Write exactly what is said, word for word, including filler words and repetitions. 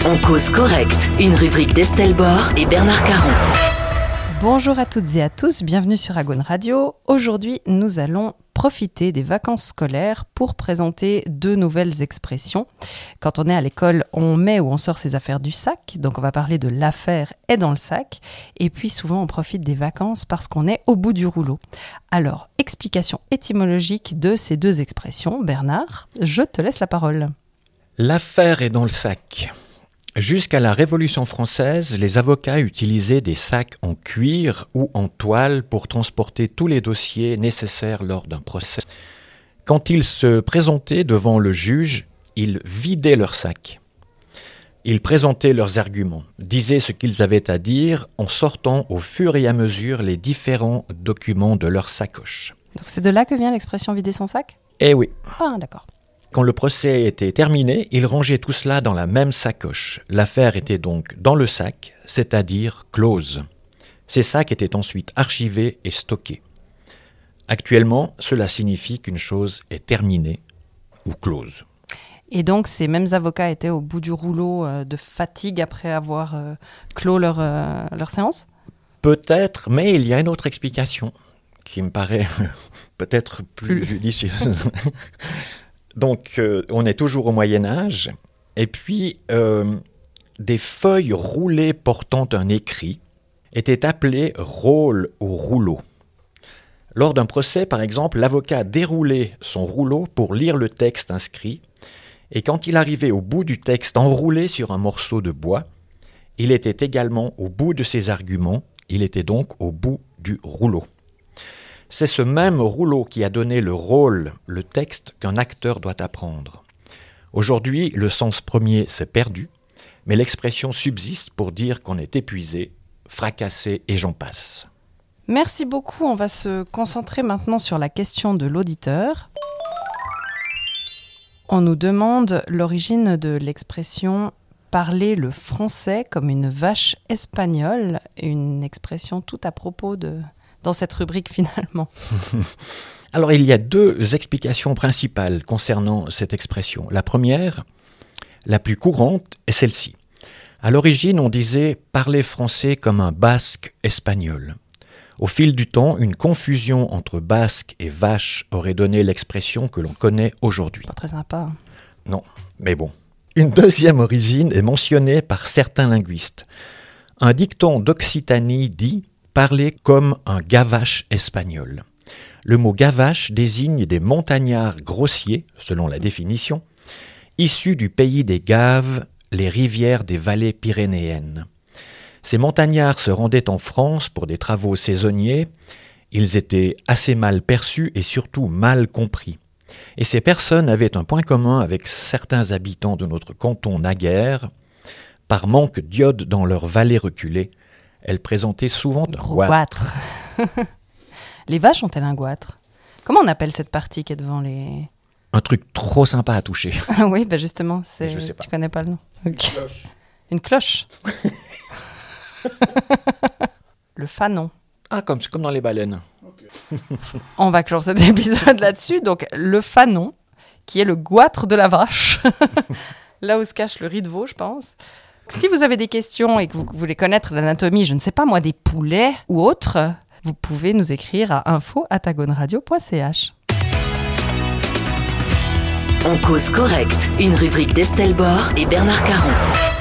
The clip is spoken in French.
On cause correct, une rubrique d'Estelle Bord et Bernard Caron. Bonjour à toutes et à tous, bienvenue sur Agone Radio. Aujourd'hui, nous allons profiter des vacances scolaires pour présenter deux nouvelles expressions. Quand on est à l'école, on met ou on sort ses affaires du sac, donc on va parler de l'affaire est dans le sac. Et puis souvent, on profite des vacances parce qu'on est au bout du rouleau. Alors, explication étymologique de ces deux expressions. Bernard, je te laisse la parole. L'affaire est dans le sac. Jusqu'à la Révolution française, les avocats utilisaient des sacs en cuir ou en toile pour transporter tous les dossiers nécessaires lors d'un procès. Quand ils se présentaient devant le juge, ils vidaient leurs sacs. Ils présentaient leurs arguments, disaient ce qu'ils avaient à dire en sortant au fur et à mesure les différents documents de leur sacoche. Donc c'est de là que vient l'expression vider son sac ? Eh oui. Ah, d'accord. Quand le procès était terminé, ils rangeaient tout cela dans la même sacoche. L'affaire était donc dans le sac, c'est-à-dire close. Ces sacs étaient ensuite archivés et stockés. Actuellement, cela signifie qu'une chose est terminée ou close. Et donc, ces mêmes avocats étaient au bout du rouleau euh, de fatigue après avoir euh, clos leur, euh, leur séance ? Peut-être, mais il y a une autre explication qui me paraît peut-être plus, plus judicieuse. Donc, euh, on est toujours au Moyen-Âge, et puis euh, des feuilles roulées portant un écrit étaient appelées rôles ou rouleaux. Lors d'un procès, par exemple, l'avocat déroulait son rouleau pour lire le texte inscrit, et quand il arrivait au bout du texte enroulé sur un morceau de bois, il était également au bout de ses arguments, il était donc au bout du rouleau. C'est ce même rouleau qui a donné le rôle, le texte qu'un acteur doit apprendre. Aujourd'hui, le sens premier s'est perdu, mais l'expression subsiste pour dire qu'on est épuisé, fracassé et j'en passe. Merci beaucoup. On va se concentrer maintenant sur la question de l'auditeur. On nous demande l'origine de l'expression « parler le français comme une vache espagnole », une expression tout à propos de... dans cette rubrique finalement. Alors il y a deux explications principales concernant cette expression. La première, la plus courante, est celle-ci. À l'origine, on disait « parler français comme un basque espagnol ». Au fil du temps, une confusion entre basque et vache aurait donné l'expression que l'on connaît aujourd'hui. Pas très sympa. Non, mais bon. Une deuxième origine est mentionnée par certains linguistes. Un dicton d'Occitanie dit « parler comme un gavache espagnol ». Le mot gavache désigne des montagnards grossiers, selon la définition, issus du pays des Gaves, les rivières des vallées pyrénéennes. Ces montagnards se rendaient en France pour des travaux saisonniers. Ils étaient assez mal perçus et surtout mal compris. Et ces personnes avaient un point commun avec certains habitants de notre canton naguère. Par manque d'iode dans leurs vallées reculées, elles présentaient souvent un goitre. Les vaches ont-elles un goitre ? Comment on appelle cette partie qui est devant les... Un truc trop sympa à toucher. Ah oui, bah justement, c'est... Je sais pas. Tu connais pas le nom. Okay. Une cloche. Une cloche. Le fanon. Ah, comme, comme dans les baleines. Okay. On va clore cet épisode là-dessus. Donc, le fanon, qui est le goitre de la vache. Là où se cache le riz de veau, je pense. Si vous avez des questions et que vous voulez connaître l'anatomie, je ne sais pas moi, des poulets ou autres, vous pouvez nous écrire à info arobase agoneradio point c h. On cause correct, une rubrique d'Estelle Bord et Bernard Caron.